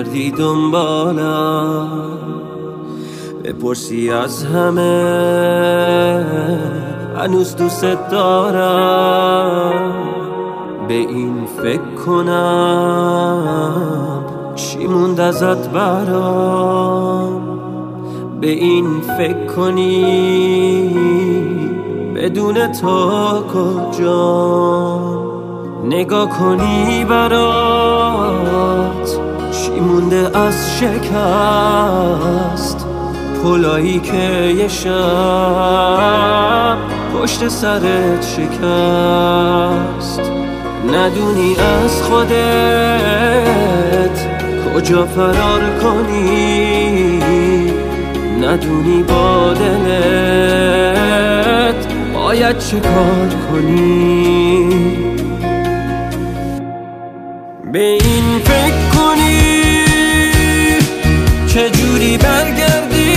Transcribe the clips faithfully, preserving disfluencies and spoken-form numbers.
بگردی دنبالم، بپرسی از همه هنوز دوست دارم. به این فکر کنم چی موند ازت برام، به این فکر کنی بدون تو کجام، نگاه کنی برات چی مونده از شکست، پلایی که یه شب پشت سرت شکست. ندونی از خودت کجا فرار کنی، ندونی با دلت باید چه کار کنی. به این فکر کنی چجوری برگردی،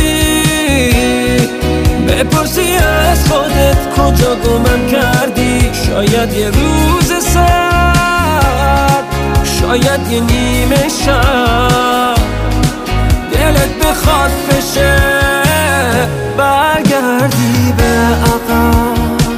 بپرسی از خودت کجا گمم کردی. شاید یه روز سرد، شاید یه نیمه شب دلت بخواد بشه برگردی به عقب.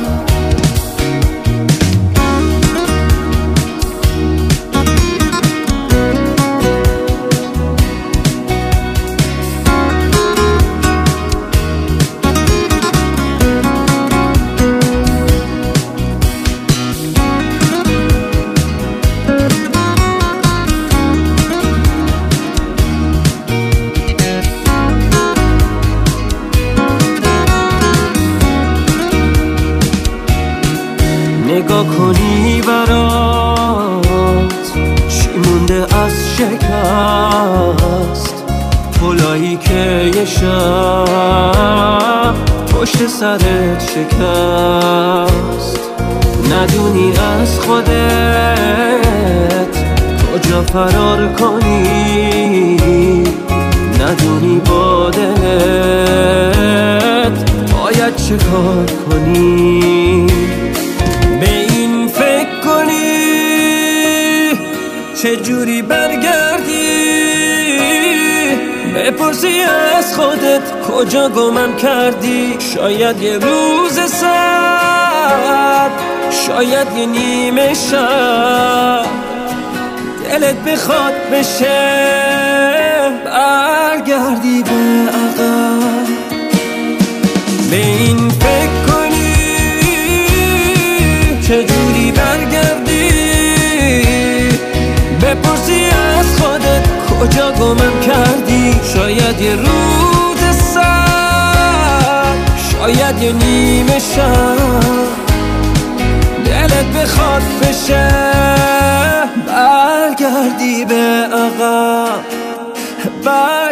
نگاه کنی برات چی مونده از شکست، پلایی که یه شب پشت سرت شکست. ندونی از خودت کجا فرار کنی، ندونی با دلت باید چه کار کنی. چجوری برگردی، بپرسی از خودت کجا گمم کردی. شاید یه روز سرد، شاید یه نیمه شب دلت بخواد بشه برگردی به عقب. به این فکر کنی چجوری برگردی، بپرسی از خودت کجا گمم کردی. شاید یه روز سرد، شاید یه نیمه شب دلت بخواد بشه برگردی به عقب.